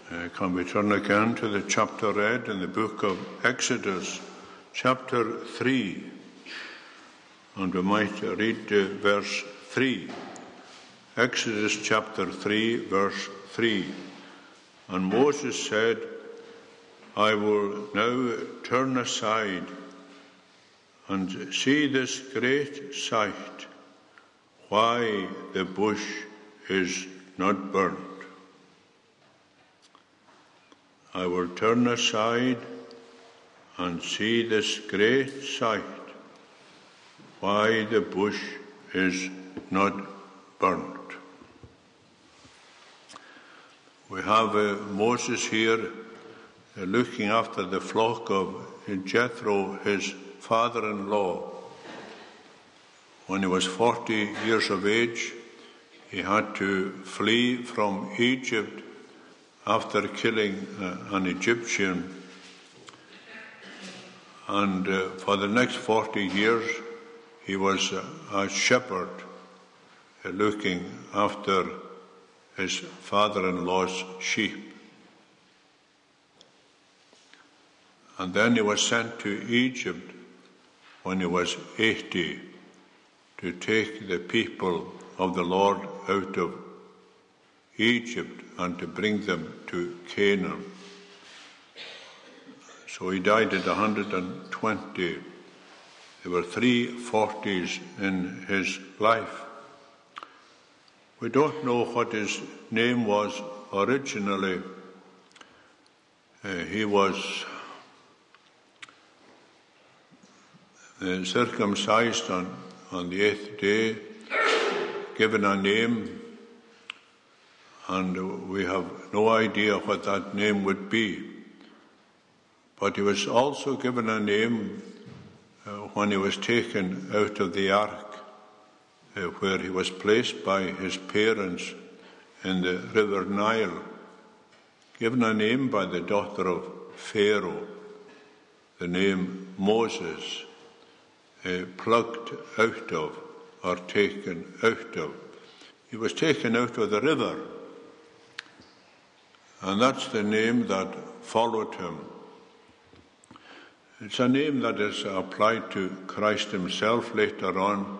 Can we turn again to the chapter read in the book of Exodus, chapter 3, and we might read verse 3. Exodus chapter 3, verse 3. And Moses said, I will now turn aside and see this great sight, why the bush is not burnt. I will turn aside and see this great sight, why the bush is not burnt. We have Moses here looking after the flock of Jethro, his father-in-law. When he was 40 years of age, he had to flee from Egypt after killing an Egyptian. And for the next 40 years, he was a shepherd looking after his father-in-law's sheep. And then he was sent to Egypt when he was 80 to take the people of the Lord out of Egypt and to bring them to Canaan. So he died at 120. There were 3 40s in his life. We don't know what his name was originally. He was circumcised on the 8th day, given a name, and we have no idea what that name would be. But he was also given a name when he was taken out of the ark, where he was placed by his parents in the river Nile, given a name by the daughter of Pharaoh, the name Moses, plucked out of or taken out of. He was taken out of the river, and that's the name that followed him. It's a name that is applied to Christ himself later on.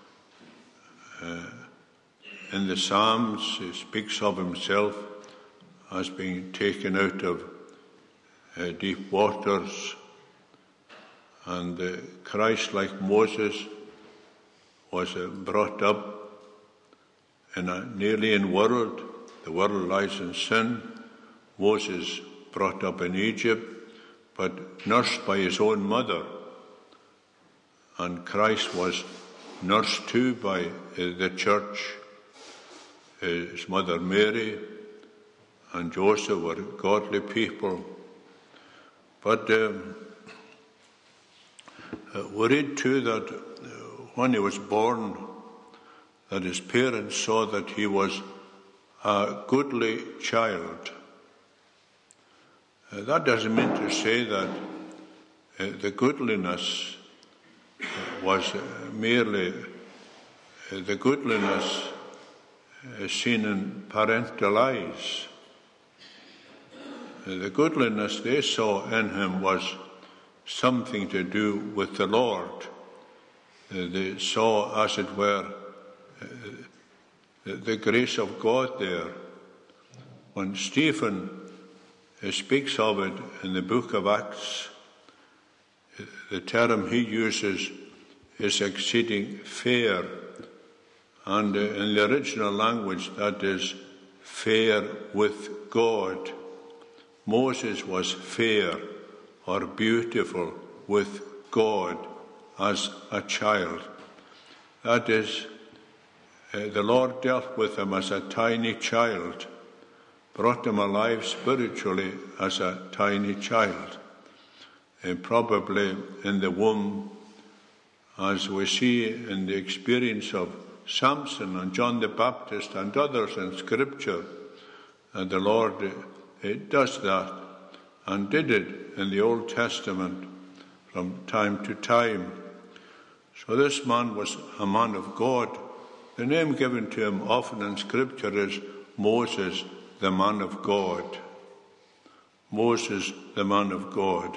In the Psalms, he speaks of himself as being taken out of deep waters. And Christ, like Moses, was brought up in an alien world. The world lies in sin. Moses brought up in Egypt, but nursed by his own mother. And Christ was nursed too by the church. His mother Mary and Joseph were godly people. But we read too that when he was born, that his parents saw that he was a goodly child. That doesn't mean to say that the goodliness was merely the goodliness seen in parental eyes. The goodliness they saw in him was something to do with the Lord. They saw, as it were, the grace of God there. When Stephen speaks of it in the book of Acts, the term he uses is exceeding fair, and in the original language that is fair with God. Moses was fair or beautiful with God as a child. That is, the Lord dealt with him as a tiny child, brought him alive spiritually as a tiny child, and probably in the womb, as we see in the experience of Samson and John the Baptist and others in Scripture. And the Lord does that and did it in the Old Testament from time to time. So this man was a man of God. The name given to him often in Scripture is Moses, the man of God. Moses, the man of God.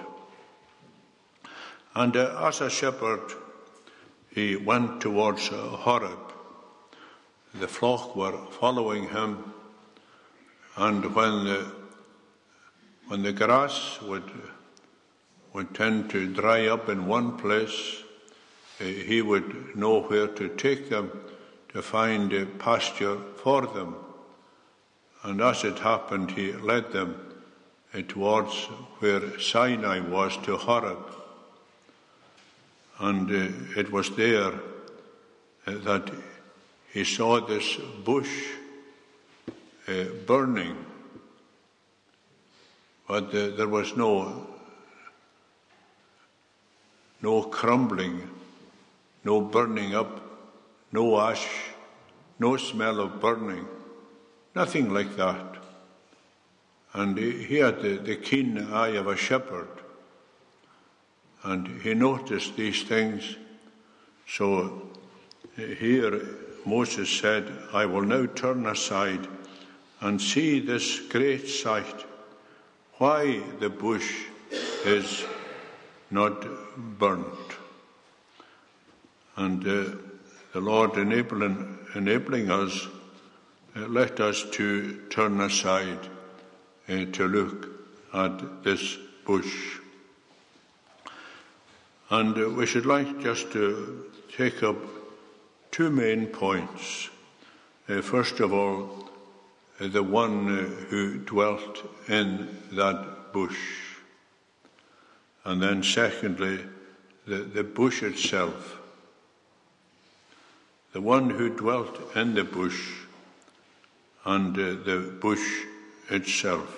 And as a shepherd, he went towards Horeb. The flock were following him, and when the grass would tend to dry up in one place, he would know where to take them to find a pasture for them. And as it happened, he led them towards where Sinai was, to Horeb. And it was there that he saw this bush burning, but there was no crumbling, no burning up, no ash, no smell of burning, nothing like that. And he had the keen eye of a shepherd, and he noticed these things. So here Moses said, I will now turn aside and see this great sight, why the bush is not burnt. And the Lord enabling us, let us to turn aside to look at this bush. And we should like just to take up two main points. First of all, the one who dwelt in that bush. And then secondly, the bush itself. The one who dwelt in the bush and the bush itself.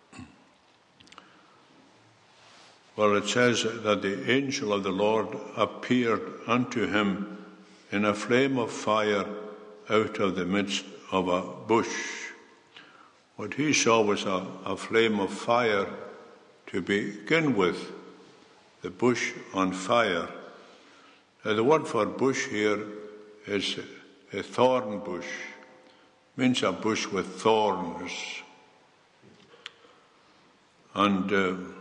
Well, it says that the angel of the Lord appeared unto him in a flame of fire out of the midst of a bush. What he saw was a flame of fire to begin with, the bush on fire. The word for bush here is a thorn bush, means a bush with thorns. And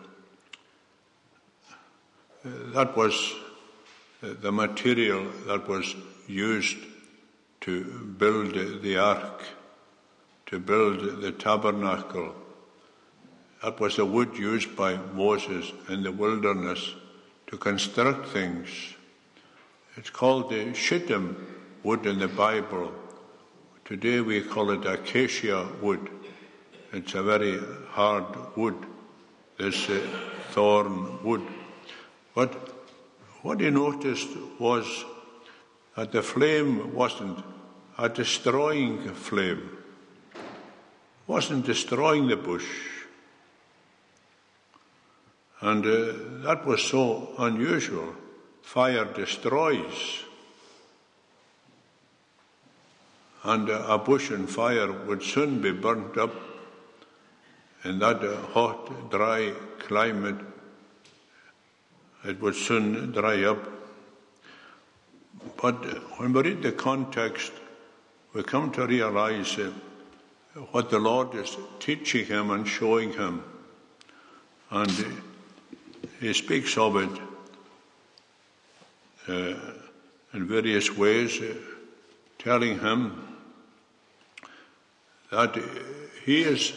that was the material that was used to build the ark, to build the tabernacle. That was the wood used by Moses in the wilderness to construct things. It's called the shittim wood in the Bible. Today we call it acacia wood. It's a very hard wood, this thorn wood. But what he noticed was that the flame wasn't a destroying flame, wasn't destroying the bush. And that was so unusual. Fire destroys. And a bush on fire would soon be burnt up in that hot, dry climate. It would soon dry up. But when we read the context, we come to realize what the Lord is teaching him and showing him. And he speaks of it in various ways, telling him that he is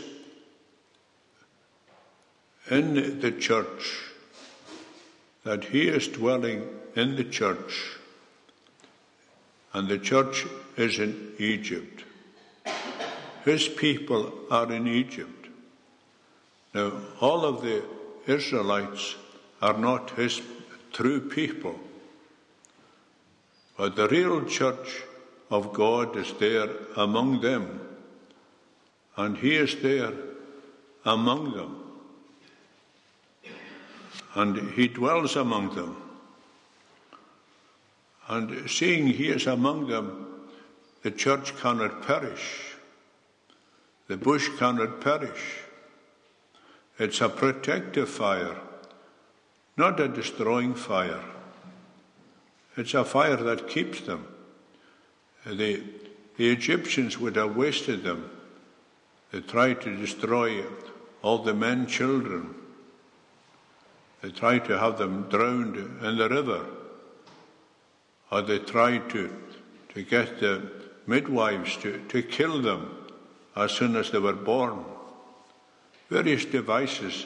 in the church, that he is dwelling in the church, and the church is in Egypt. His people are in Egypt. Now, all of the Israelites are not his true people, but the real church of God is there among them, and he is there among them, and he dwells among them. And seeing he is among them, the church cannot perish. The bush cannot perish. It's a protective fire, not a destroying fire. It's a fire that keeps them. The Egyptians would have wasted them. They tried to destroy all the men children. They tried to have them drowned in the river. Or they tried to get the midwives to kill them as soon as they were born. Various devices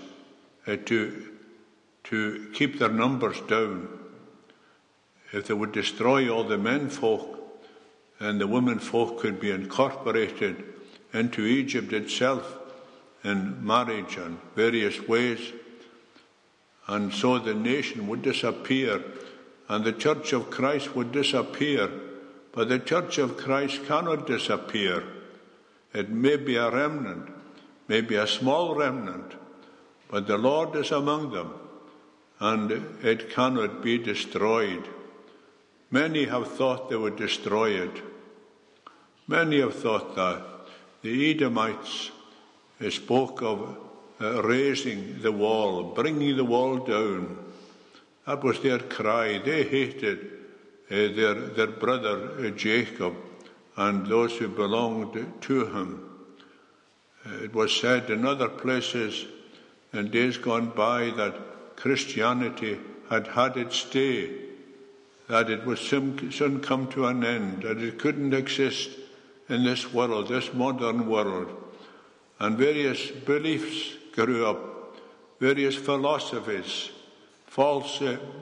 to keep their numbers down. If they would destroy all the men folk, and the women folk could be incorporated into Egypt itself in marriage and various ways, and so the nation would disappear, and the Church of Christ would disappear. But the Church of Christ cannot disappear. It may be a remnant, maybe a small remnant, but the Lord is among them, and it cannot be destroyed. Many have thought they would destroy it. Many have thought that. The Edomites spoke of raising the wall, bringing the wall down. That was their cry. They hated their brother Jacob and those who belonged to him. It was said in other places in days gone by that Christianity had had its day, that it would soon come to an end, that it couldn't exist in this world, this modern world. And various beliefs grew up, various philosophies, false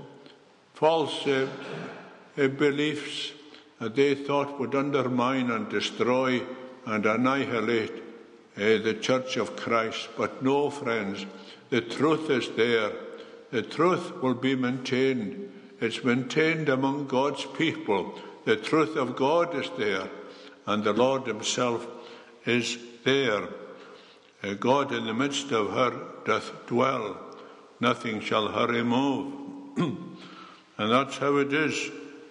beliefs that they thought would undermine and destroy and annihilate the Church of Christ. But no, friends, the truth is there. The truth will be maintained. It's maintained among God's people. The truth of God is there, and the Lord himself is there. God in the midst of her doth dwell. Nothing shall her remove. And that's how it is.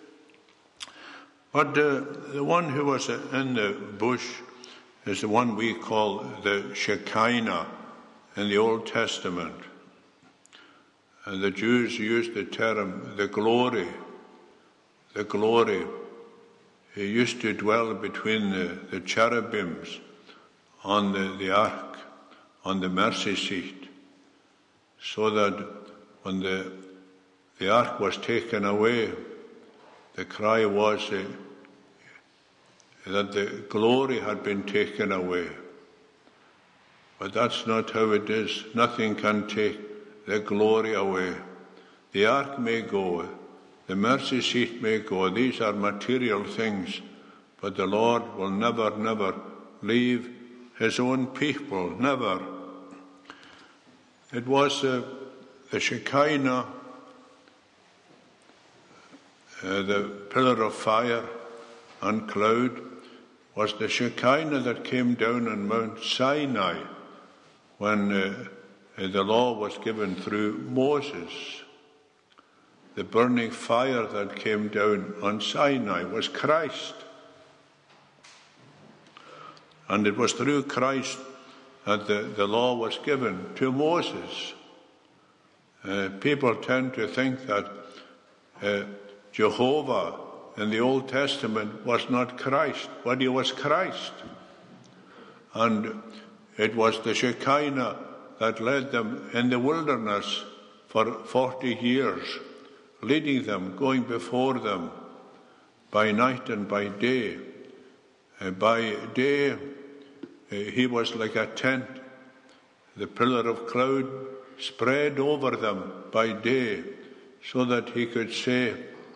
But the one who was in the bush is the one we call the Shekinah in the Old Testament. And the Jews used the term the glory. The glory. He used to dwell between the cherubims on the ark, on the mercy seat, so that when the ark was taken away, the cry was that the glory had been taken away. But that's not how it is. Nothing can take the glory away. The ark may go, the mercy seat may go. These are material things, but the Lord will never, never leave his own people, never. It was the Shekinah, the pillar of fire and cloud, was the Shekinah that came down on Mount Sinai when the law was given through Moses. The burning fire that came down on Sinai was Christ. And it was through Christ that the law was given to Moses. People tend to think that Jehovah in the Old Testament was not Christ, but he was Christ. And it was the Shekinah that led them in the wilderness for 40 years, leading them, going before them by night and by day. By day, he was like a tent. The pillar of cloud spread over them by day, so that he could say,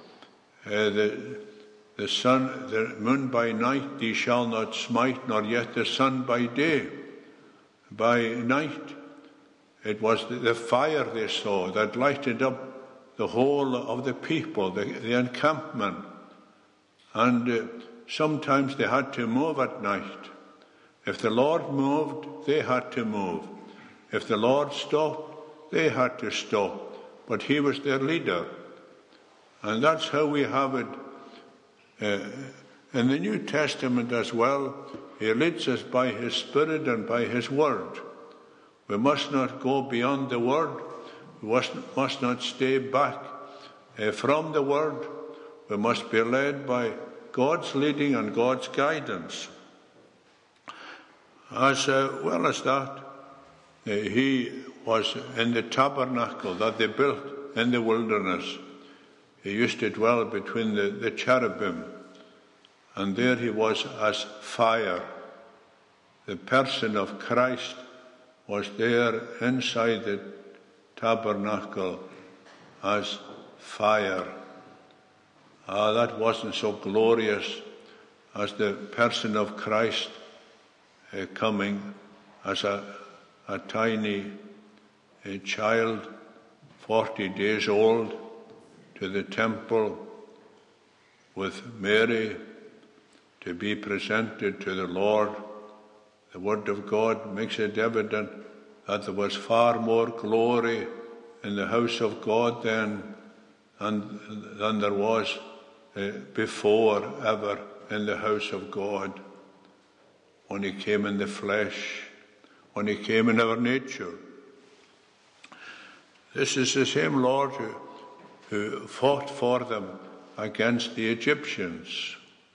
the sun, the moon by night thee shall not smite, nor yet the sun by day. By night, it was the fire they saw that lighted up the whole of the people, the encampment. And sometimes they had to move at night. If the Lord moved, they had to move. If the Lord stopped, they had to stop. But he was their leader. And that's how we have it in the New Testament as well. He leads us by his Spirit and by his Word. We must not go beyond the Word. We must not stay back from the Word. We must be led by God's leading and God's guidance. As well as that, he was in the tabernacle that they built in the wilderness. He used to dwell between the cherubim, and there he was as fire. The person of Christ was there inside the tabernacle as fire. That wasn't so glorious as the person of Christ coming as a tiny child, 40 days old, to the temple with Mary to be presented to the Lord. The Word of God makes it evident that there was far more glory in the house of God then than there was before ever in the house of God. When he came in the flesh, when he came in our nature. This is the same Lord who fought for them against the Egyptians,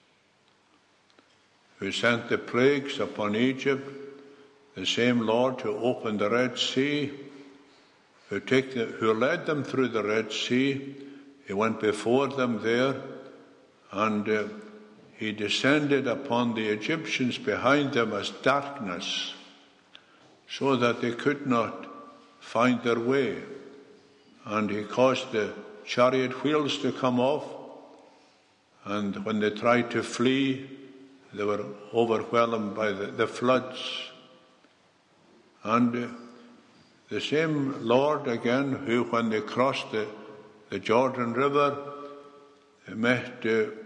who sent the plagues upon Egypt, the same Lord who opened the Red Sea, who led them through the Red Sea. He went before them there, and he descended upon the Egyptians behind them as darkness, so that they could not find their way. And he caused the chariot wheels to come off, and when they tried to flee, they were overwhelmed by the floods. And the same Lord again, who when they crossed the Jordan River, met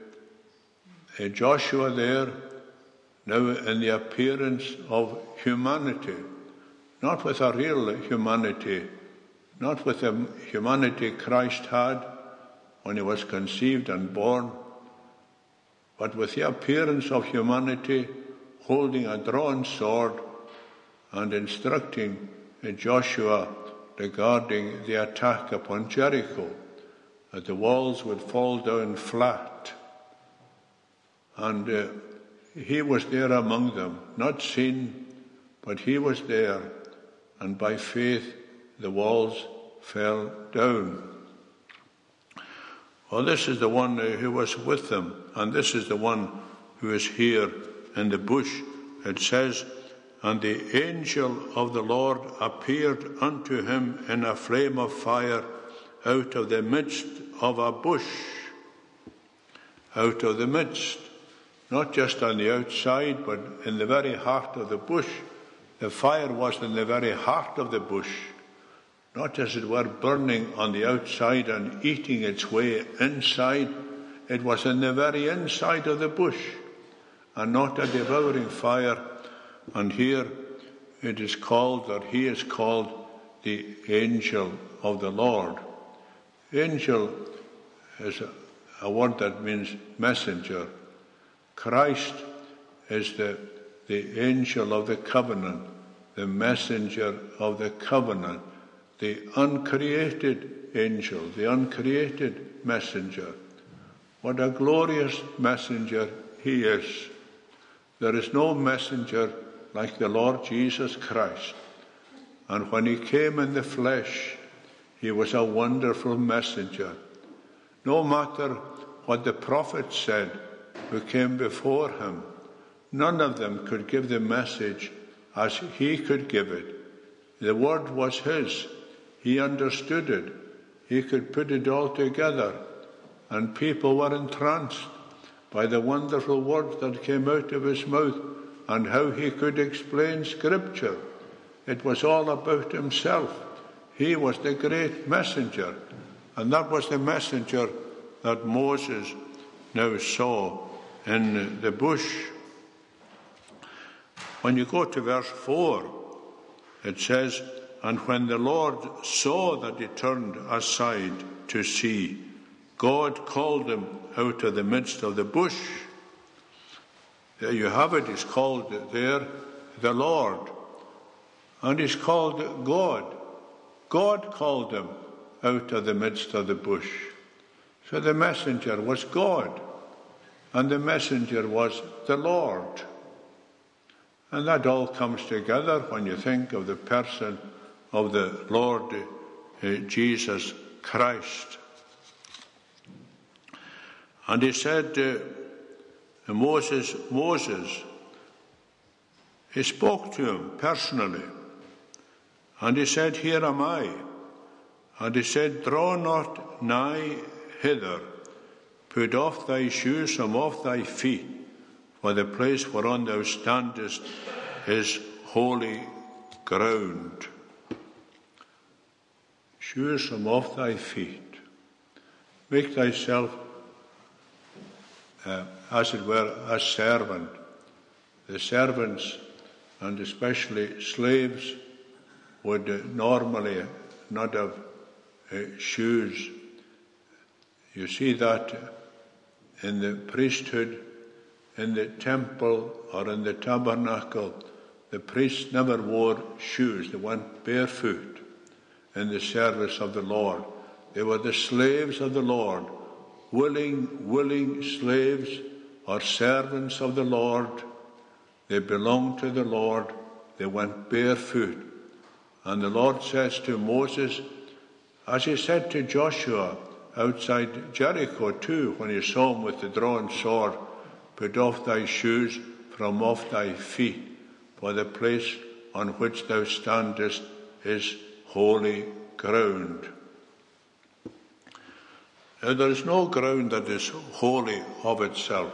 Joshua there, now in the appearance of humanity, not with a real humanity, not with the humanity Christ had when he was conceived and born, but with the appearance of humanity, holding a drawn sword and instructing Joshua regarding the attack upon Jericho, that the walls would fall down flat. And he was there among them, not seen, but he was there, and by faith the walls fell down. Well, this is the one who was with them, and this is the one who is here in the bush. It says, and the angel of the Lord appeared unto him in a flame of fire out of the midst of a bush. Out of the midst, not just on the outside, but in the very heart of the bush. The fire was in the very heart of the bush, not as it were burning on the outside and eating its way inside. It was in the very inside of the bush, and not a devouring fire. And here it is called, that he is called the angel of the Lord. Angel is a word that means messenger. Christ is the angel of the covenant, the messenger of the covenant, the uncreated angel, the uncreated messenger. What a glorious messenger he is. There is no messenger like the Lord Jesus Christ. And when he came in the flesh, he was a wonderful messenger. No matter what the prophets said who came before him, none of them could give the message as he could give it. The word was his. He understood it. He could put it all together. And people were entranced by the wonderful words that came out of his mouth and how he could explain Scripture. It was all about himself. He was the great messenger. And that was the messenger that Moses now saw in the bush. When you go to verse 4, it says, and when the Lord saw that he turned aside to see, God called him out of the midst of the bush. There you have it. He's called there the Lord. And he's called God. God called him out of the midst of the bush. So the messenger was God. And the messenger was the Lord. And that all comes together when you think of the person of the Lord Jesus Christ. And he said to Moses, he spoke to him personally. And he said, here am I. And he said, draw not nigh hither. Put off thy shoes from off thy feet, for the place whereon thou standest is holy ground. Shoes from off thy feet. Make thyself, as it were, a servant. The servants, and especially slaves, would normally not have shoes. You see that in the priesthood, in the temple or in the tabernacle, the priests never wore shoes. They went barefoot in the service of the Lord. They were the slaves of the Lord, willing slaves or servants of the Lord. They belonged to the Lord. They went barefoot. And the Lord says to Moses, as he said to Joshua outside Jericho too, when he saw him with the drawn sword, put off thy shoes from off thy feet, for the place on which thou standest is holy ground. Now, there is no ground that is holy of itself.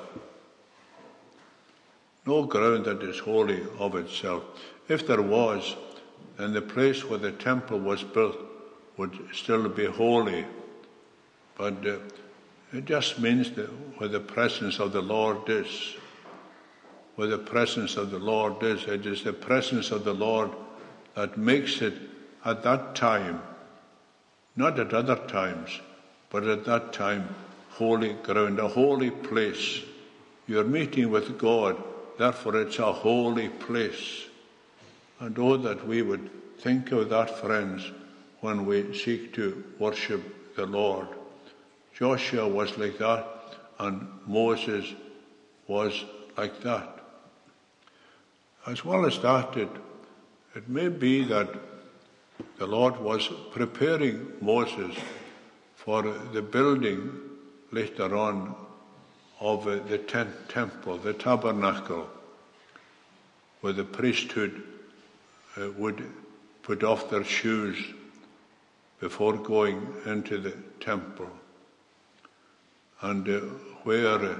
No ground that is holy of itself. If there was, then the place where the temple was built would still be holy. But it just means that where the presence of the Lord is. Where the presence of the Lord is. It is the presence of the Lord that makes it at that time, not at other times, but at that time, holy ground, a holy place. You're meeting with God, therefore it's a holy place. And oh, that we would think of that, friends, when we seek to worship the Lord. Joshua was like that, and Moses was like that. As well as that, it may be that the Lord was preparing Moses for the building later on of the temple, the tabernacle, where the priesthood would put off their shoes before going into the temple. And where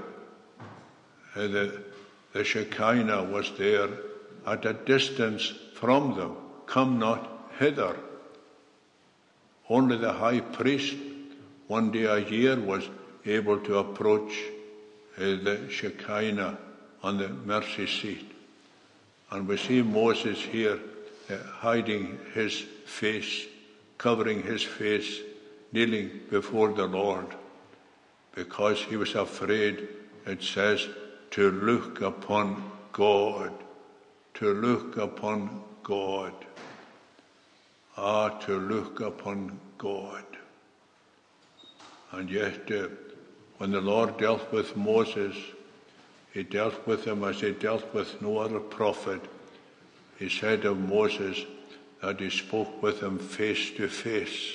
the Shekinah was there at a distance from them, come not hither. Only the high priest, one day a year, was able to approach the Shekinah on the mercy seat. And we see Moses here hiding his face, covering his face, kneeling before the Lord, because he was afraid, it says, to look upon God. To look upon God. To look upon God. And yet, when the Lord dealt with Moses, he dealt with him as he dealt with no other prophet. He said of Moses that he spoke with him face to face.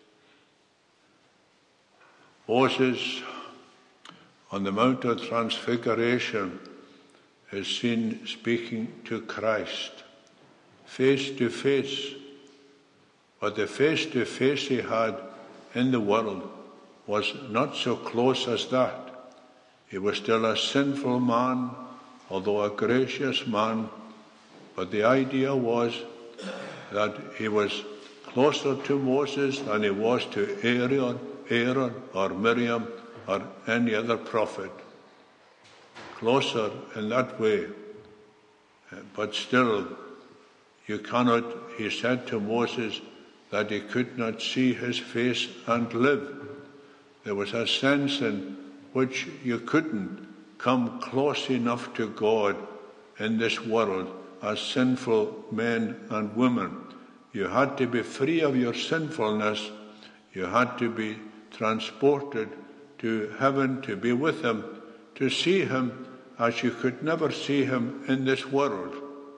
Moses, on the Mount of Transfiguration, is seen speaking to Christ, face to face. But the face to face he had in the world was not so close as that. He was still a sinful man, although a gracious man. But the idea was that he was closer to Moses than he was to Aaron or Miriam or any other prophet. Closer in that way. But still, you cannot, he said to Moses, that he could not see his face and live. There was a sense in which you couldn't come close enough to God in this world as sinful men and women. You had to be free of your sinfulness. You had to be transported to heaven to be with him, to see him as you could never see him in this world.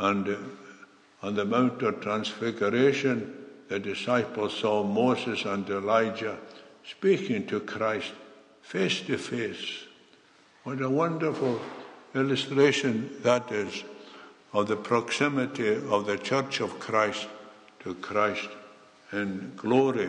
And on the Mount of Transfiguration, the disciples saw Moses and Elijah speaking to Christ face to face. What a wonderful illustration that is of the proximity of the Church of Christ to Christ in glory.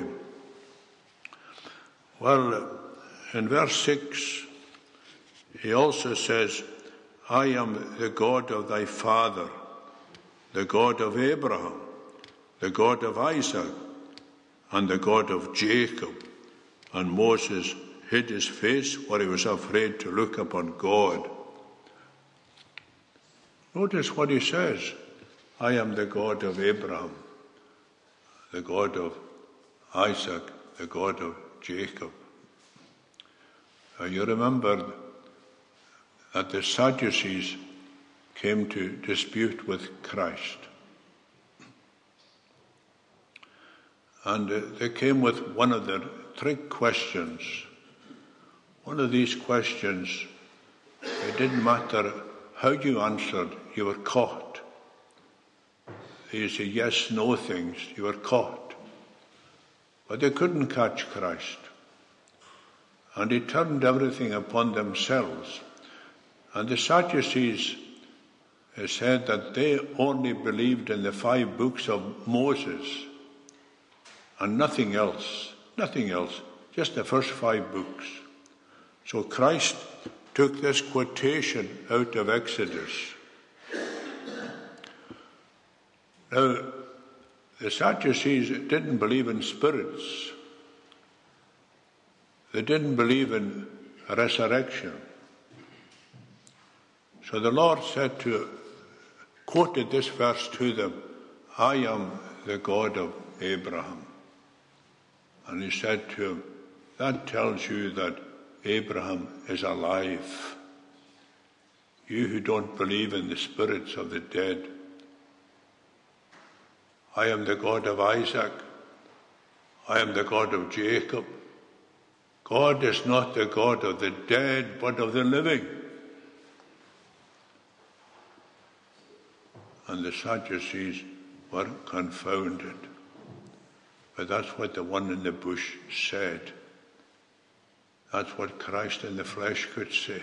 Well, in verse 6, he also says, I am the God of thy father, the God of Abraham, the God of Isaac, and the God of Jacob. And Moses hid his face, for he was afraid to look upon God. Notice what he says. I am the God of Abraham, the God of Isaac, the God of Jacob. You remember that the Sadducees came to dispute with Christ. And they came with one of their trick questions. One of these questions, it didn't matter how you answered, you were caught. These are yes, no things, you were caught. But they couldn't catch Christ. And he turned everything upon themselves. And the Sadducees said that they only believed in the 5 books of Moses and nothing else, just the first 5 books. So Christ took this quotation out of Exodus. Now, the Sadducees didn't believe in spirits. They didn't believe in resurrection. So the Lord quoted this verse to them, I am the God of Abraham. And he said to him, that tells you that Abraham is alive. You who don't believe in the spirits of the dead. I am the God of Isaac. I am the God of Jacob. God is not the God of the dead, but of the living. And the Sadducees were confounded. But that's what the one in the bush said. That's what Christ in the flesh could say.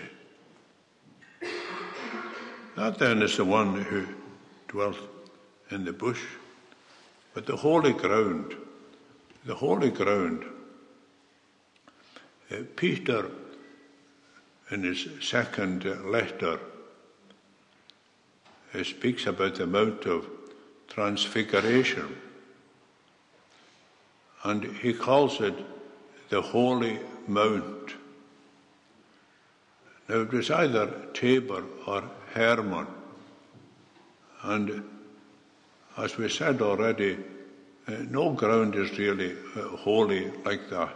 That then is the one who dwelt in the bush. But the holy ground, Peter, in his second letter, speaks about the Mount of Transfiguration. And he calls it the Holy Mount. Now, it was either Tabor or Hermon. And as we said already, no ground is really holy like that.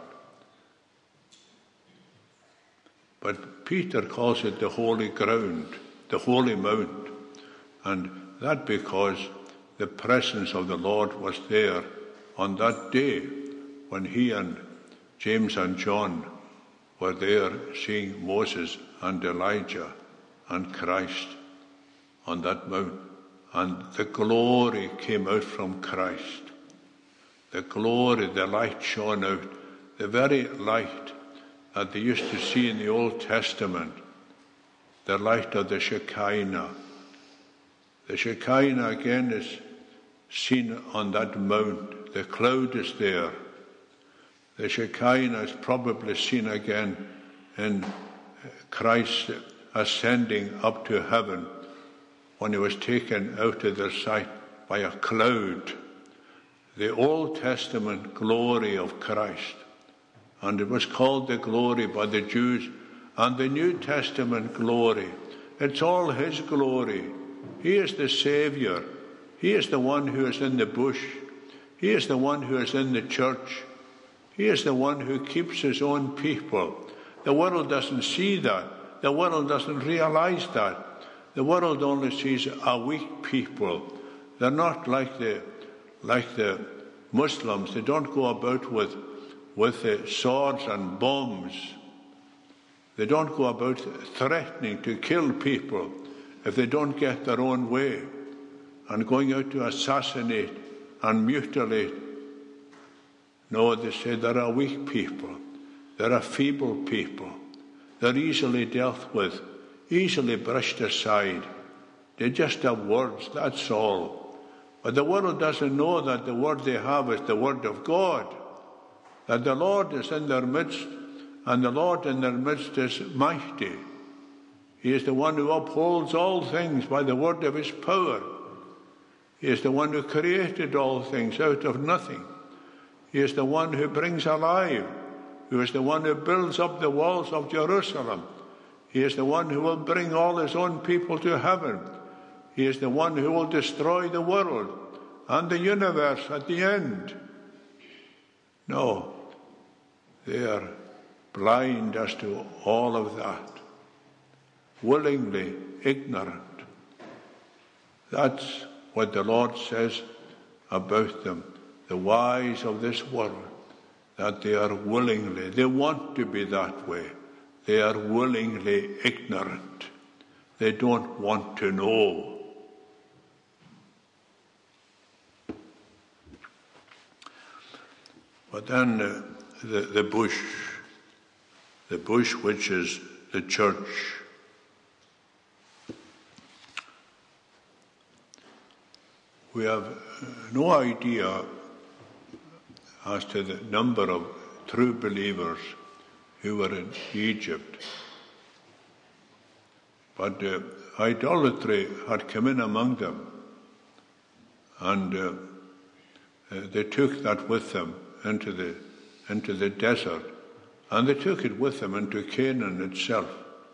But Peter calls it the holy ground, the holy mount. And that because the presence of the Lord was there on that day when he and James and John were there seeing Moses and Elijah and Christ on that mount. And the glory came out from Christ. The glory, the light shone out. The very light that they used to see in the Old Testament. The light of the Shekinah. The Shekinah again is seen on that mount. The cloud is there. The Shekinah is probably seen again in Christ ascending up to heaven when he was taken out of their sight by a cloud. The Old Testament glory of Christ. And it was called the glory by the Jews. And the New Testament glory, it's all his glory. He is the Saviour. He is the one who is in the bush. He is the one who is in the church. He is the one who keeps his own people. The world doesn't see that. The world doesn't realize that. The world only sees a weak people. They're not like the Muslims. They don't go about with swords and bombs. They don't go about threatening to kill people if they don't get their own way. and going out to assassinate and mutilate. No, they say there are weak people. There are feeble people. They're easily dealt with, easily brushed aside. They just have words, that's all. But the world doesn't know that the word they have is the word of God, that the Lord is in their midst, and the Lord in their midst is mighty. He is the one who upholds all things by the word of his power. He is the one who created all things out of nothing. He is the one who brings alive, who is the one who builds up the walls of Jerusalem. He is the one who will bring all his own people to heaven. He is the one who will destroy the world and the universe at the end. No, they are blind as to all of that, willingly ignorant. That's what the Lord says about them, the wise of this world, that they are willingly, they want to be that way. They are willingly ignorant. They don't want to know. But then the bush which is the church. We have no idea as to the number of true believers who were in Egypt. But idolatry had come in among them, and they took that with them into the desert, and they took it with them into Canaan itself.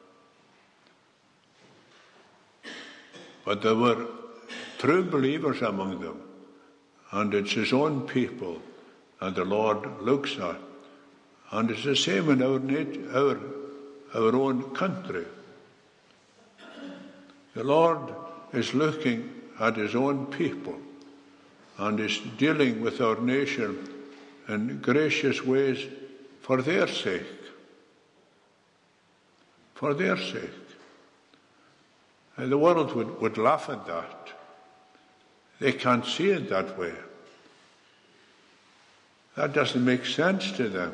But there were true believers among them, and it's his own people that the Lord looks at. And it's the same in our own country. The Lord is looking at his own people and is dealing with our nation in gracious ways for their sake. For their sake. And the world would laugh at that. They can't see it that way. That doesn't make sense to them.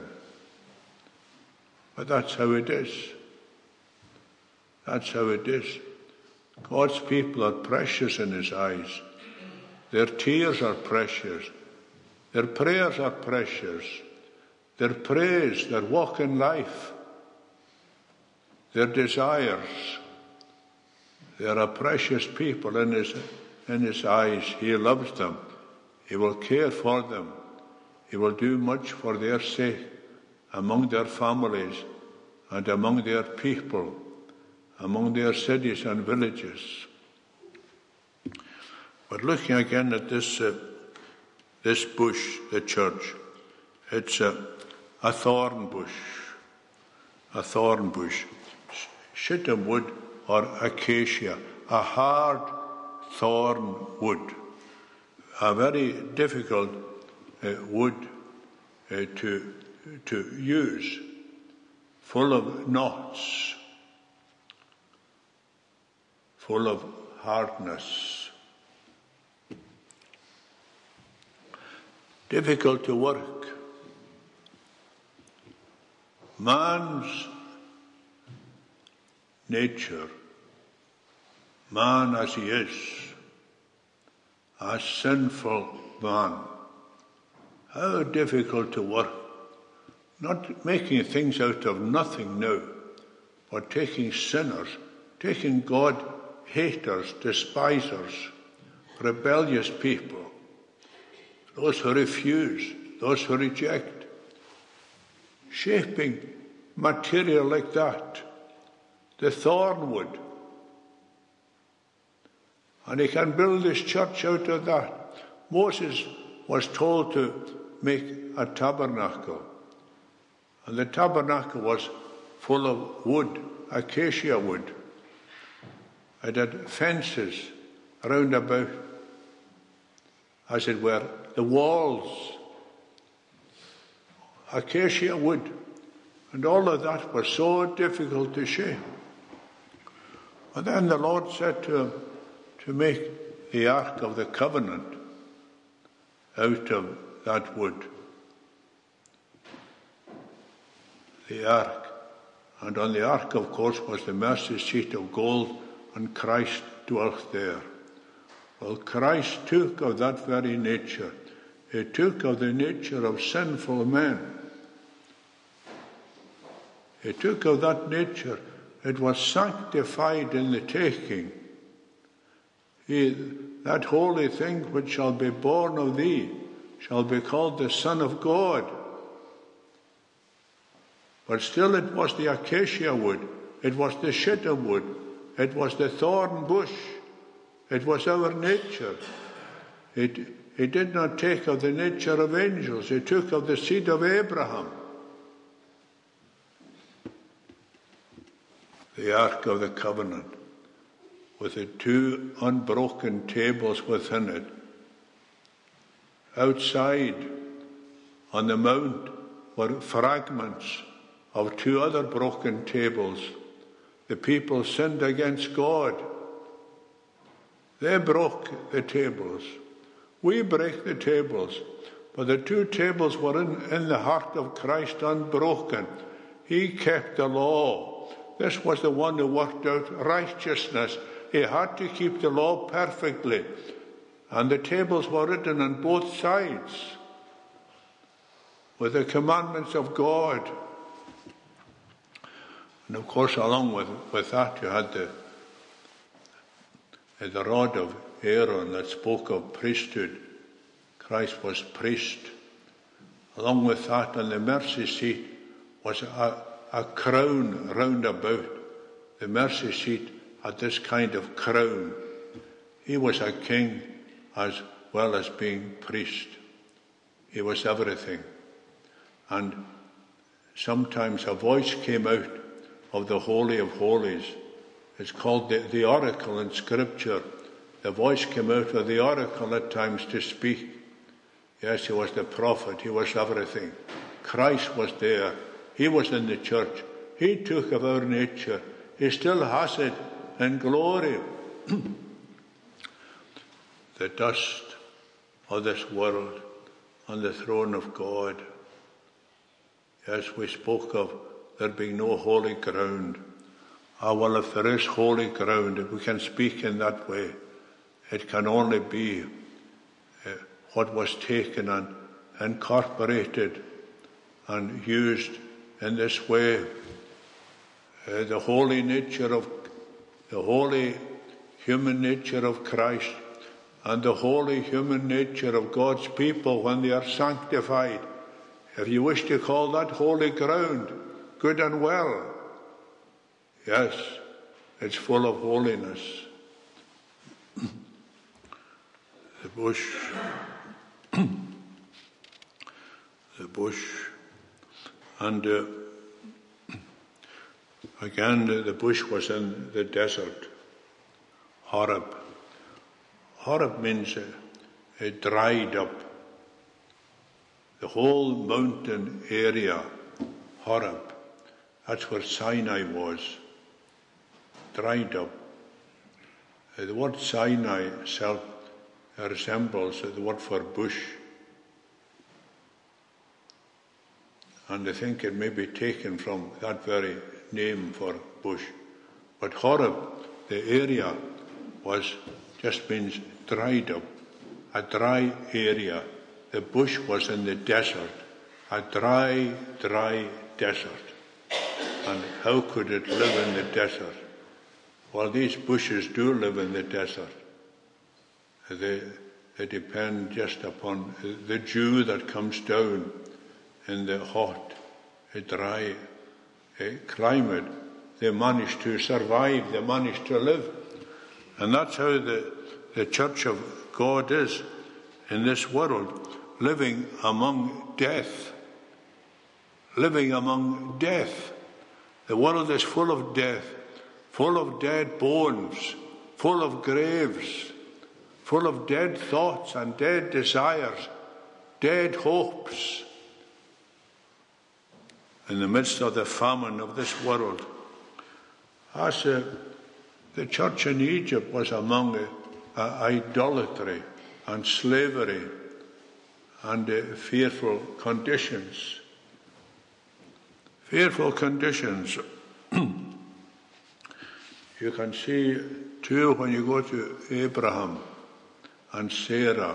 But that's how it is. That's how it is. God's people are precious in his eyes. Their tears are precious. Their prayers are precious. Their praise, their walk in life, their desires. They are a precious people in his eyes. He loves them. He will care for them. He will do much for their sake among their families and among their people, among their cities and villages. But looking again at this bush, the church, it's a thorn bush. A thorn bush. Shittim wood or acacia, a hard thorn wood. A very difficult wood to use, full of knots, full of hardness, difficult to work. Man's nature, man as he is, a sinful man, how difficult to work. Not making things out of nothing now, but taking sinners, taking God haters, despisers, rebellious people, those who refuse, those who reject, shaping material like that, the thorn wood. And he can build his church out of that. Moses was told to make a tabernacle. And the tabernacle was full of wood, acacia wood. It had fences round about, as it were, the walls, acacia wood. And all of that was so difficult to shape. And then the Lord said to him to make the Ark of the Covenant out of that wood. The Ark. And on the Ark, of course, was the mercy seat of gold, and Christ dwelt there. Well, Christ took of that very nature. He took of the nature of sinful men. He took of that nature. It was sanctified in the taking. That holy thing which shall be born of thee shall be called the Son of God. But still it was the acacia wood, it was the shittim wood, it was the thorn bush, it was our nature. He did not take of the nature of angels, he took of the seed of Abraham. The Ark of the Covenant, with the two unbroken tables within it. Outside on the mount were fragments of two other broken tables. The people sinned against God. They broke the tables. We break the tables. But the two tables were in the heart of Christ unbroken. He kept the law. This was the one who worked out righteousness. He had to keep the law perfectly. And the tables were written on both sides with the commandments of God. And of course, along with that, you had the rod of Aaron that spoke of priesthood. Christ was priest. Along with that, on the mercy seat was a crown round about. The mercy seat had this kind of crown. He was a king as well as being priest. He was everything. And sometimes a voice came out of the Holy of Holies. It's called the oracle in Scripture. The voice came out of the oracle at times to speak. Yes, he was the prophet. He was everything. Christ was there. He was in the church. He took of our nature. He still has it in glory. The dust of this world on the throne of God. Yes, we spoke of there being no holy ground. Well, if there is holy ground, if we can speak in that way, it can only be what was taken and incorporated and used in this way. The holy nature of the holy human nature of Christ and the holy human nature of God's people when they are sanctified. If you wish to call that holy ground, good and well. Yes, it's full of holiness. The bush, and again the bush was in the desert, Horeb. Horeb means it dried up. The whole mountain area, Horeb, that's where Sinai was, dried up. The word Sinai itself resembles the word for bush. And I think it may be taken from that very name for bush. But Horeb, the area, just means dried up, a dry area. The bush was in the desert, a dry desert. And how could it live in the desert? Well, these bushes do live in the desert. They depend just upon the dew that comes down in the hot, dry climate. They manage to survive, they manage to live. And that's how the Church of God is in this world, living among death. Living among death. The world is full of death, full of dead bones, full of graves, full of dead thoughts and dead desires, dead hopes. In the midst of the famine of this world, as the church in Egypt was among idolatry and slavery and fearful conditions. Fearful conditions. You can see too when you go to Abraham and Sarah.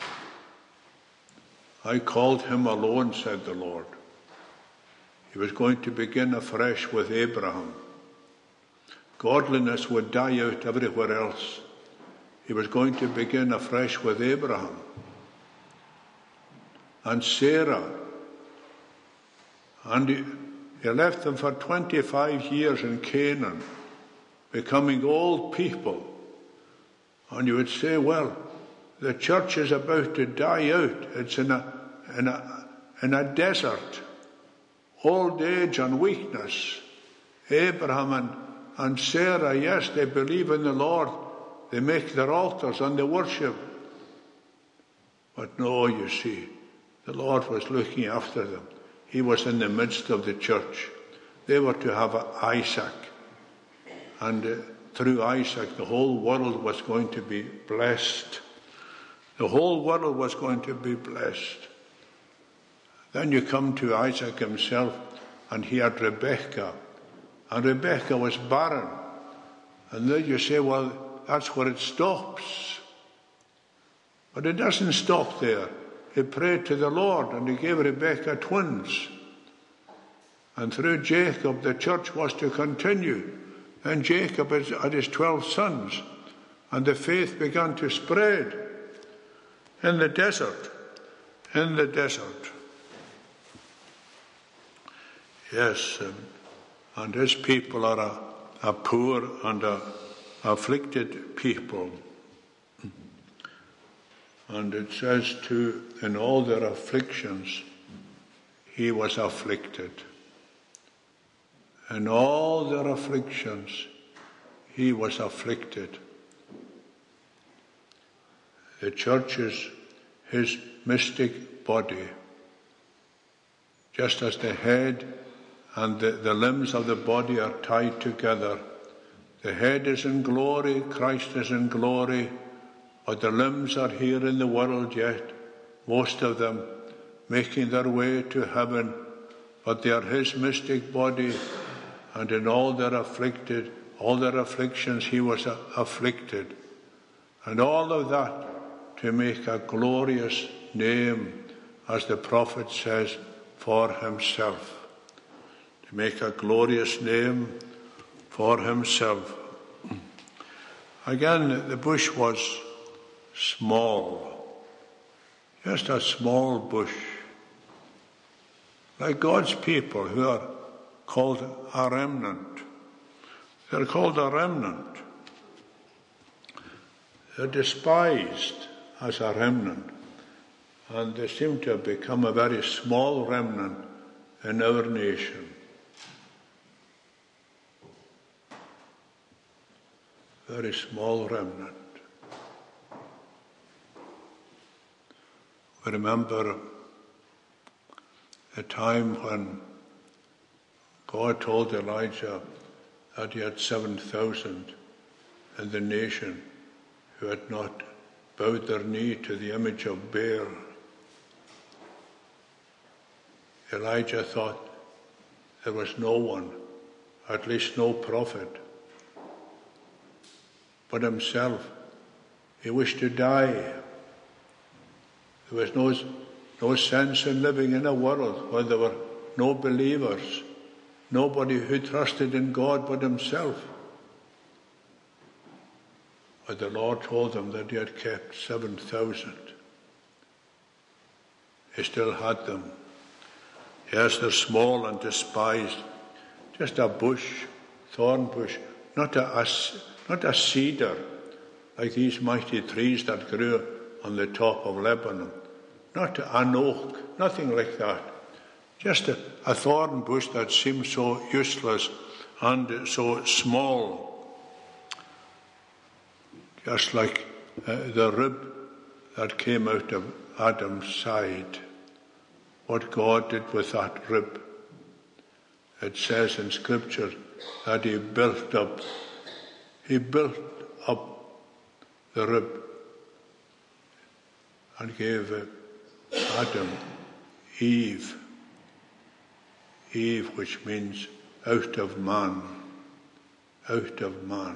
I called him alone, said the Lord. He was going to begin afresh with Abraham. Godliness would die out everywhere else. He was going to begin afresh with Abraham. And Sarah. And he left them for 25 years in Canaan, becoming old people. And you would say, well, the church is about to die out. It's in a desert. Old age and weakness. Abraham and Sarah, yes, they believe in the Lord. They make their altars and they worship. But no, you see, the Lord was looking after them. He was in the midst of the church. They were to have Isaac. And through Isaac, the whole world was going to be blessed. The whole world was going to be blessed. Then you come to Isaac himself, and he had Rebekah. And Rebekah was barren. And then you say, well, that's where it stops. But it doesn't stop there. He prayed to the Lord, and he gave Rebekah twins. And through Jacob, the church was to continue. And Jacob had his 12 sons. And the faith began to spread in the desert. In the desert. Yes, and his people are a poor and a afflicted people. And it says too, in all their afflictions, he was afflicted. In all their afflictions, he was afflicted. The church is his mystic body, just as the head and the limbs of the body are tied together. The head is in glory, Christ is in glory, but the limbs are here in the world yet, most of them making their way to heaven, but they are his mystic body, and in all their afflictions he was afflicted. And all of that to make a glorious name, as the prophet says, for himself. To make a glorious name for himself. Again, the bush was small, just a small bush, like God's people who are called a remnant. They're called a remnant. They're despised as a remnant, and they seem to have become a very small remnant in our nation. Very small remnant. We remember a time when God told Elijah that he had 7,000 in the nation who had not bowed their knee to the image of Baal. Elijah thought there was no one, at least no prophet, but himself. He wished to die. There was no sense in living in a world where there were no believers, nobody who trusted in God but himself. But the Lord told him that he had kept 7,000. He still had them. Yes, they're small and despised. Just a bush, thorn bush, not a cedar like these mighty trees that grew on the top of Lebanon. Not an oak, nothing like that. Just a thorn bush that seemed so useless and so small. Just like the rib that came out of Adam's side. What God did with that rib. It says in Scripture that he built up the rib and gave Adam Eve, which means out of man, out of man.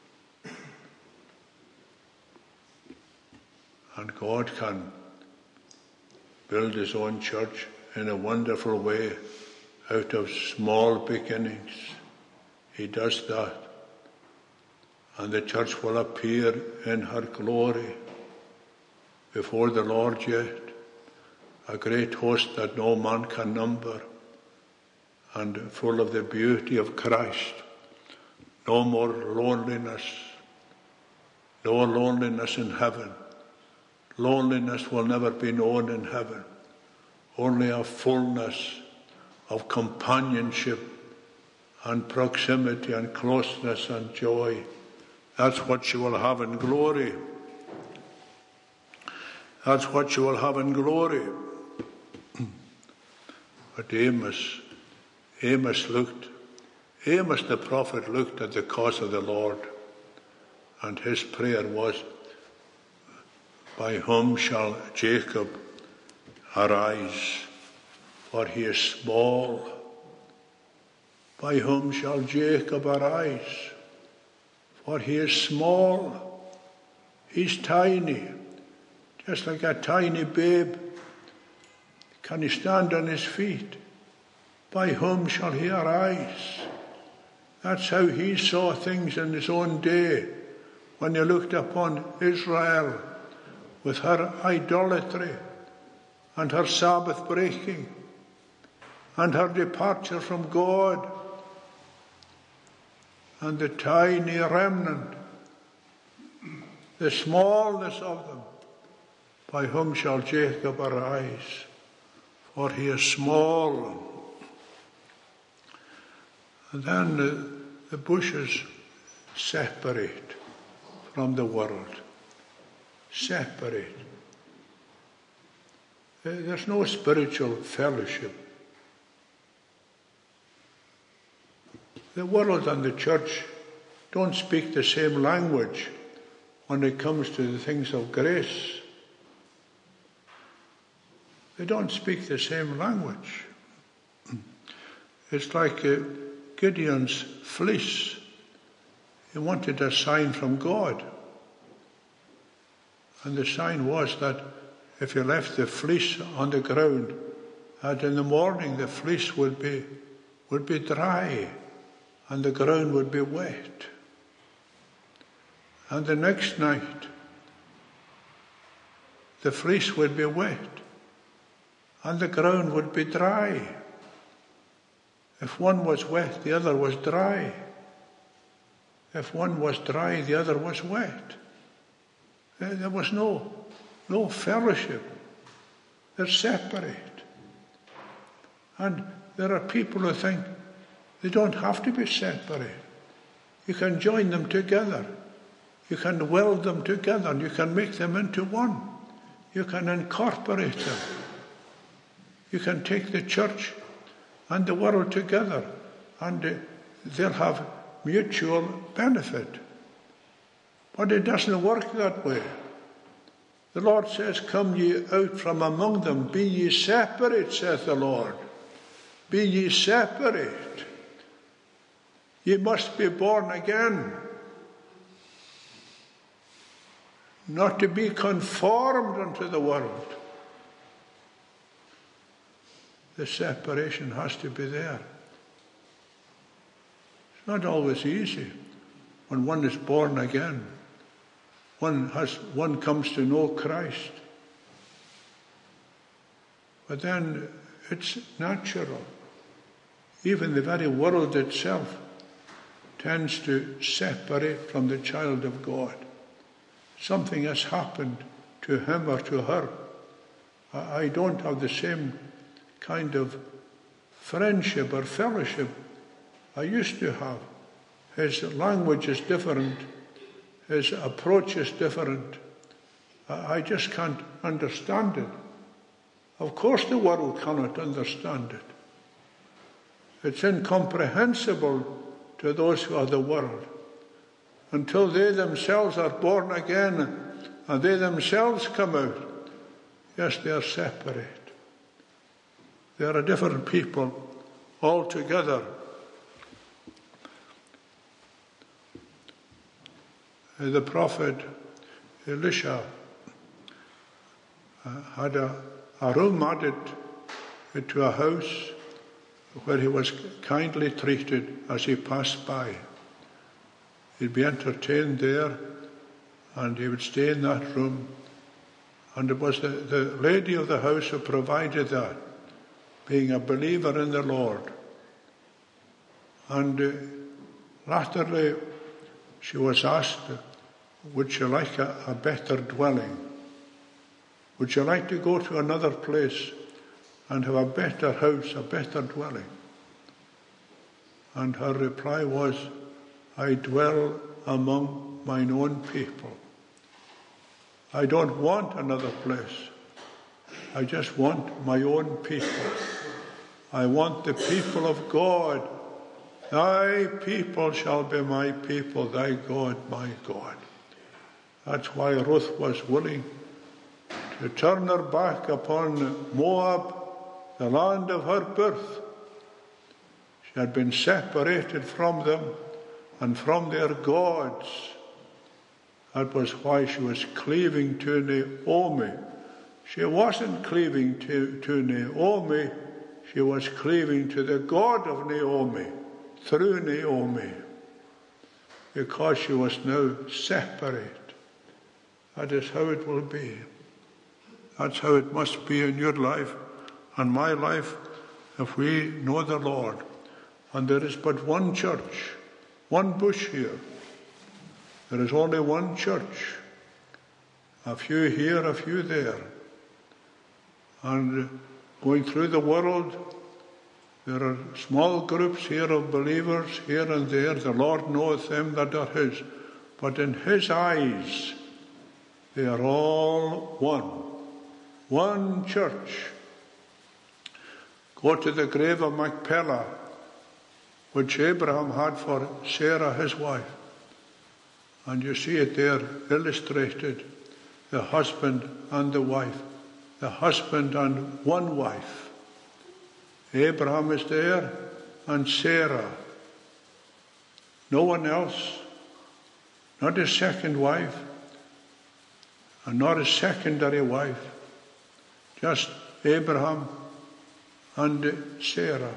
And God can build his own church in a wonderful way out of small beginnings. He does that. And the church will appear in her glory before the Lord yet, a great host that no man can number, and full of the beauty of Christ. No more loneliness, no loneliness in heaven. Loneliness will never be known in heaven. Only a fullness of companionship and proximity and closeness and joy. That's what you will have in glory. That's what you will have in glory. But Amos the prophet looked at the cause of the Lord, and his prayer was, by whom shall Jacob arise? For he is small. By whom shall Jacob arise? For he is small. He's tiny, just like a tiny babe. Can he stand on his feet? By whom shall he arise? That's how he saw things in his own day, when he looked upon Israel with her idolatry and her Sabbath breaking and her departure from God, and the tiny remnant, the smallness of them. By whom shall Jacob arise? For he is small. And then the bushes separate from the world. Separate. There's no spiritual fellowship. The world and the church don't speak the same language when it comes to the things of grace. They don't speak the same language. It's like Gideon's fleece. He wanted a sign from God. And the sign was that if you left the fleece on the ground, that in the morning the fleece would be dry and the ground would be wet. And the next night, the fleece would be wet and the ground would be dry. If one was wet, the other was dry. If one was dry, the other was wet. There was no fellowship. They're separate. And there are people who think they don't have to be separate. You can join them together. You can weld them together. You can make them into one. You can incorporate them. You can take the church and the world together, and they'll have mutual benefit. But it doesn't work that way. The Lord says, come ye out from among them, be ye separate, saith the Lord. Be ye separate. Ye must be born again. Not to be conformed unto the world. The separation has to be there. It's not always easy when one is born again. One comes to know Christ. But then it's natural. Even the very world itself tends to separate from the child of God. Something has happened to him or to her. I don't have the same kind of friendship or fellowship I used to have. His language is different. His approach is different. I just can't understand it. Of course the world cannot understand it. It's incomprehensible to those who are the world. until they themselves are born again and they themselves come out. Yes, they are separate. They are a different people altogether. The prophet Elisha had a room added to a house where he was kindly treated as he passed by. He'd be entertained there, and he would stay in that room. And it was the lady of the house who provided that, being a believer in the Lord. And latterly she was asked, would she like a better dwelling? Would you like to go to another place and have a better house, a better dwelling? And her reply was, I dwell among mine own people. I don't want another place. I just want my own people. I want the people of God. Thy people shall be my people, thy God my God. That's why Ruth was willing to turn her back upon Moab, the land of her birth. She had been separated from them and from their gods. That was why she was cleaving to Naomi. She wasn't cleaving to Naomi, she was cleaving to the God of Naomi, through Naomi, because she was now separate. That is how it will be. That's how it must be in your life and my life if we know the Lord. And there is but one church, one bush here. There is only one church. A few here, a few there. And going through the world, there are small groups here of believers here and there. The Lord knoweth them that are his. But in his eyes, they are all one. One church. Go to the grave of Machpelah, which Abraham had for Sarah, his wife. And you see it there illustrated, the husband and the wife, the husband and one wife. Abraham is there and Sarah. No one else, not his second wife, and not a secondary wife, just Abraham and Sarah,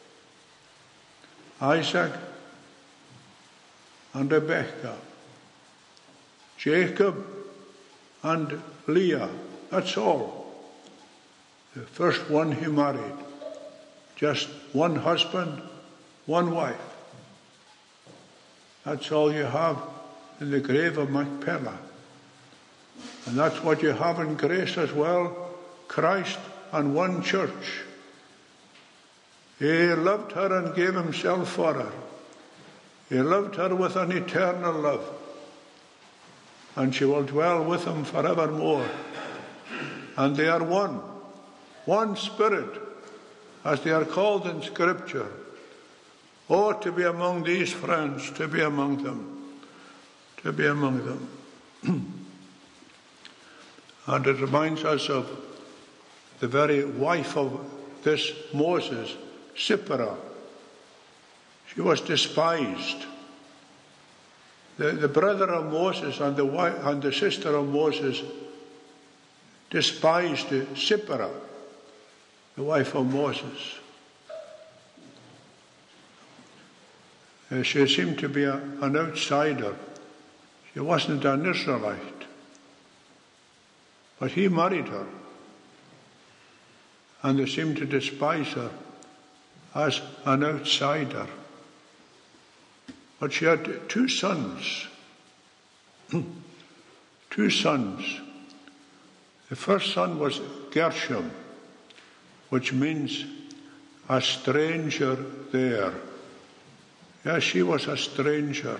Isaac and Rebekah, Jacob and Leah. That's all. The first one he married, just one husband, one wife. That's all you have in the grave of Machpelah. And that's what you have in grace as well, Christ and one church. He loved her and gave himself for her. He loved her with an eternal love. And she will dwell with him forevermore. And they are one spirit, as they are called in Scripture. Oh, to be among these friends, to be among them, to be among them. And it reminds us of the very wife of this Moses, Zipporah. She was despised. The brother of Moses and the sister of Moses despised Zipporah, the wife of Moses. She seemed to be an outsider. She wasn't an Israelite. But he married her. And they seemed to despise her as an outsider. But she had two sons. Two sons. The first son was Gershom, which means a stranger there. Yes, she was a stranger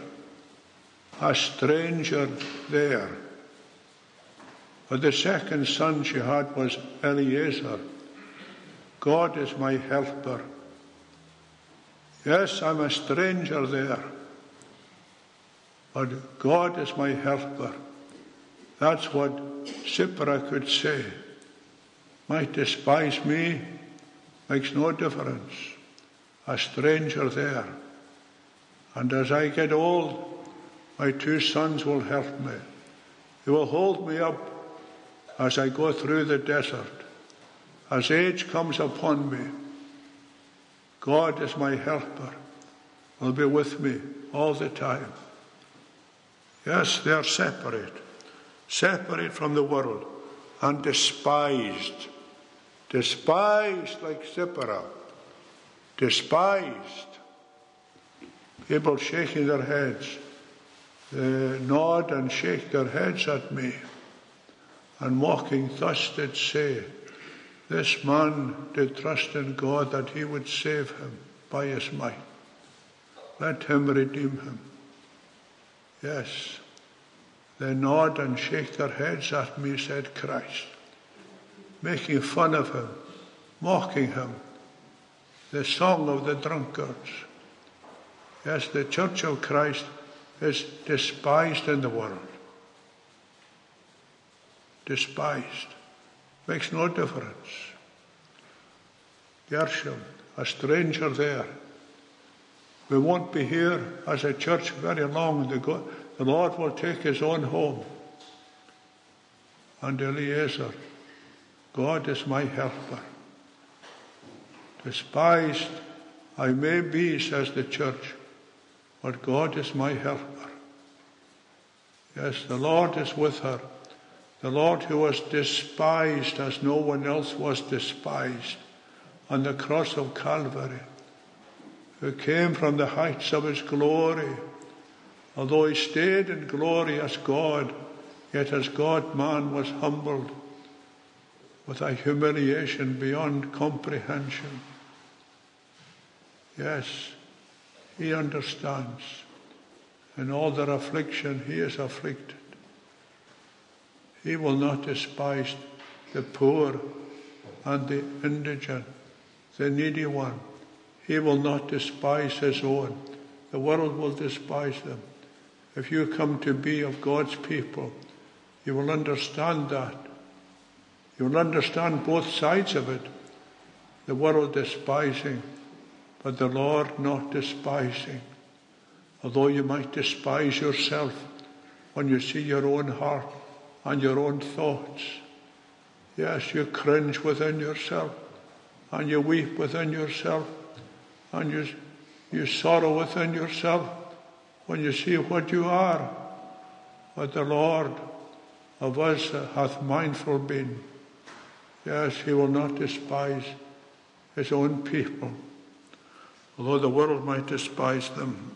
there. But the second son she had was Eliezer. God is my helper. Yes, I'm a stranger there. But God is my helper. That's what Sipporah could say. Might despise me, makes no difference. A stranger there. And as I get old, my 2 sons will help me. They will hold me up as I go through the desert. As age comes upon me, God is my helper, will be with me all the time. Yes, they are separate from the world, and despised like Sipporah, despised. People shaking their heads, they nod and shake their heads at me, and mocking thus did say, this man did trust in God that he would save him by his might. Let him redeem him. Yes, they nod and shake their heads at me, said Christ, making fun of him, mocking him. The song of the drunkards. Yes, the Church of Christ is despised in the world. Despised. Makes no difference. Gershom, a stranger there. We won't be here as a church very long. The Lord will take his own home. And Eliezer, God is my helper. Despised I may be, says the church, but God is my helper. Yes, the Lord is with her. The Lord who was despised as no one else was despised on the cross of Calvary, who came from the heights of his glory. Although he stayed in glory as God, yet as God man was humbled with a humiliation beyond comprehension. Yes, he understands. In all their affliction, he is afflicted. He will not despise the poor and the indigent, the needy one. He will not despise his own. The world will despise them. If you come to be of God's people, you will understand that. You will understand both sides of it. The world despising, but the Lord not despising. Although you might despise yourself when you see your own heart and your own thoughts. Yes, you cringe within yourself, and you weep within yourself, and you sorrow within yourself when you see what you are. But the Lord of us hath mindful been. Yes, he will not despise his own people, although the world might despise them.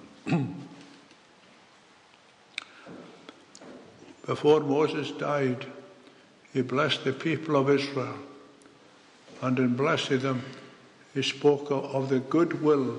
Before Moses died, he blessed the people of Israel, and in blessing them, he spoke of the goodwill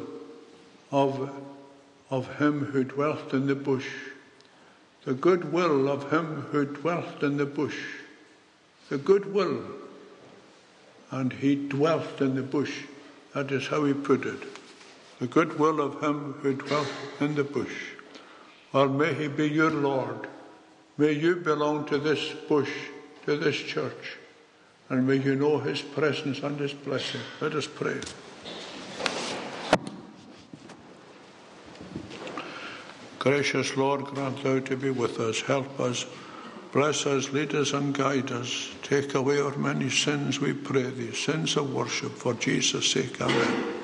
of him who dwelt in the bush. The goodwill of him who dwelt in the bush. The goodwill. And he dwelt in the bush. That is how he put it. The goodwill of him who dwelt in the bush. Well, may he be your Lord. May you belong to this bush, to this church, and may you know his presence and his blessing. Let us pray. Gracious Lord, grant thou to be with us, help us, bless us, lead us and guide us. Take away our many sins, we pray thee, sins of worship, for Jesus' sake. Amen.